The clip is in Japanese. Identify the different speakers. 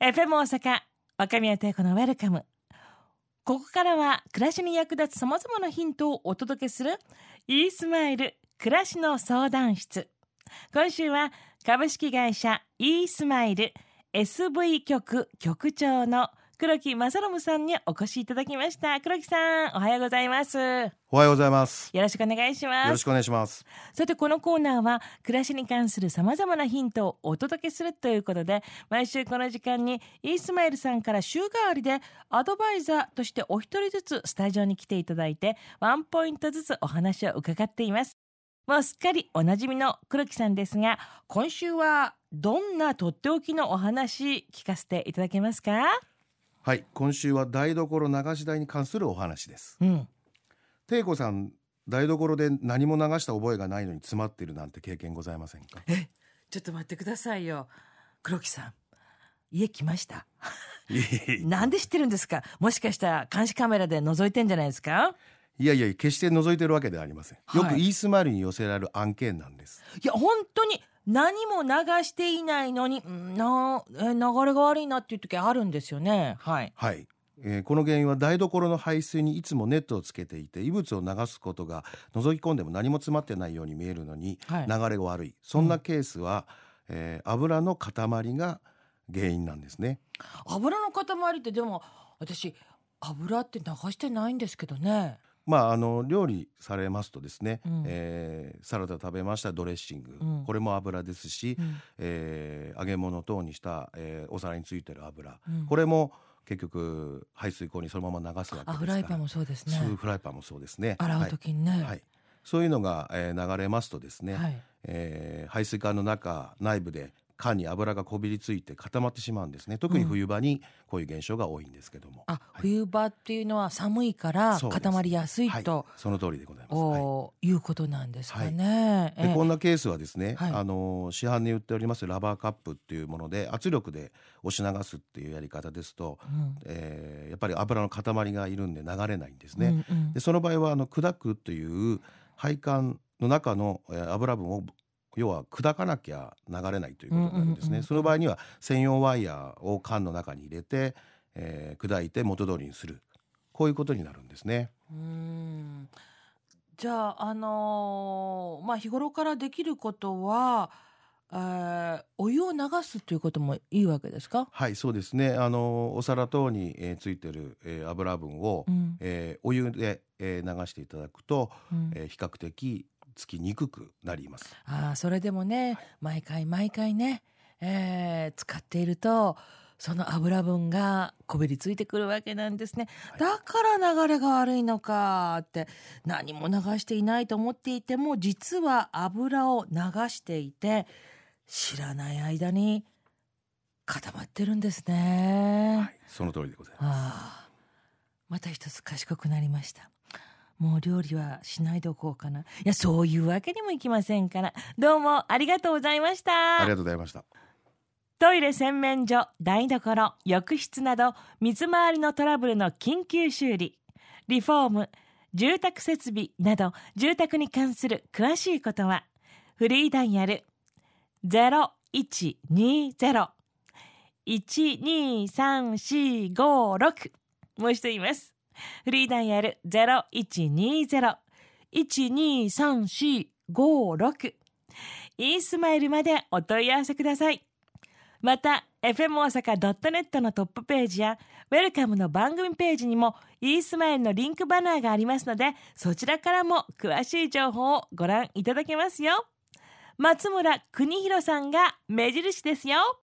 Speaker 1: FM 大阪若宮帝子のウェルカム。ここからは暮らしに役立つさまざまなヒントをお届けするイースマイル暮らしの相談室。今週は株式会社イースマイル SV 局局長の黒木正信さんにお越しいただきました。黒木さん、おはようございます。
Speaker 2: おはようございます。
Speaker 1: よろしくお願いします。
Speaker 2: よろしくお願いします。
Speaker 1: さて、このコーナーは暮らしに関するさまざまなヒントをお届けするということで、毎週この時間にイースマイルさんから週替わりでアドバイザーとしてお一人ずつスタジオに来ていただいて、ワンポイントずつお話を伺っています。もうすっかりおなじみの黒木さんですが、今週はどんなとっておきのお話聞かせていただけますか？
Speaker 2: はい、今週は台所流し台に関するお話です。帝子さん、台所で何も流した覚えがないのに詰まっているなんて経験ございませんか？
Speaker 1: ちょっと待ってくださいよ。黒木さん、家来ましたなんで知ってるんですか？もしかしたら監視カメラで覗いてんじゃないですか？
Speaker 2: いや決して覗いてるわけではありません。よくイースマイルに寄せられる案件なんです。
Speaker 1: いや本当に何も流していないのに流れが悪いなっていう時あるんですよね。はい、
Speaker 2: この原因は台所の排水にいつもネットをつけていて、異物を流すことが覗き込んでも何も詰まってないように見えるのに、流れが悪い、そんなケースは、油の塊が原因なんですね。
Speaker 1: 油の塊ってでも私油って流してないんですけどね。
Speaker 2: 料理されますとですね、サラダ食べましたドレッシング、これも油ですし、揚げ物等にした、お皿についてる油、これも結局排水口にそのまま流すわけですから。
Speaker 1: フライパンもそうですね。
Speaker 2: フライパンもそうですね。
Speaker 1: 洗う時にね、
Speaker 2: そういうのが、流れますとですね、排水管の内部で缶に油がこびりついて固まってしまうんですね。特に冬場にこういう現象が多いんですけども、
Speaker 1: 冬場っていうのは寒いから固まりやすいと、
Speaker 2: その通りでございます。
Speaker 1: いうことなんですかね。
Speaker 2: でこんなケースはですね、市販に売っておりますラバーカップっていうもので圧力で押し流すっていうやり方ですと、やっぱり油の塊がいるんで流れないんですね。でその場合は砕くという配管の中の油分を要は砕かなきゃ流れないということになるんですね。その場合には専用ワイヤーを缶の中に入れて、砕いて元通りにする、こういうことになるんですね。
Speaker 1: じゃあ、日頃からできることは、お湯を流すということもいいわけですか？
Speaker 2: はい、そうですね。お皿等に、ついてる、油分を、お湯で、流していただくと、比較的つきにくくなります。
Speaker 1: それでもね、毎回ね、使っているとその油分がこびりついてくるわけなんですね。だから流れが悪いのかって、何も流していないと思っていても実は油を流していて知らない間に固まってるんですね。
Speaker 2: その通りでございます。
Speaker 1: また一つ賢くなりました。もう料理はしないでおこうかな。いや、そういうわけにもいきませんから。どうもありがとうございました。
Speaker 2: ありがとうございました。
Speaker 1: トイレ洗面所、台所、浴室など水回りのトラブルの緊急修理、リフォーム、住宅設備など住宅に関する詳しいことはフリーダイヤル 0120-123456、もう一度言います。フリーダイヤル 0120-123456、 イースマイルまでお問い合わせください。また FM 大阪 .net のトップページやウェルカムの番組ページにもイースマイルのリンクバナーがありますので、そちらからも詳しい情報をご覧いただけますよ。松村邦弘さんが目印ですよ。